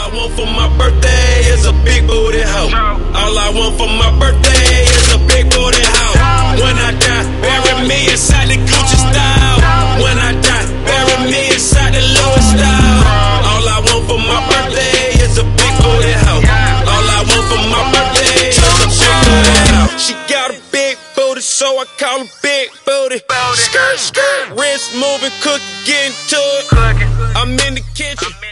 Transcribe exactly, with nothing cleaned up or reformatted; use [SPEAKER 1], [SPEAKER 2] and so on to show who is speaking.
[SPEAKER 1] I want for my birthday is a big booty hoe. All I want for my birthday is a big booty hoe. When I die, bury me inside the Gucci style. When I die, bury me inside the Louis style. All I want for my birthday is a big booty hoe. All I want for my birthday is a big booty hoe. She got a big booty, so I call her big booty. Skirt, skirt, wrist moving, cooking, getting to it. I'm in the kitchen.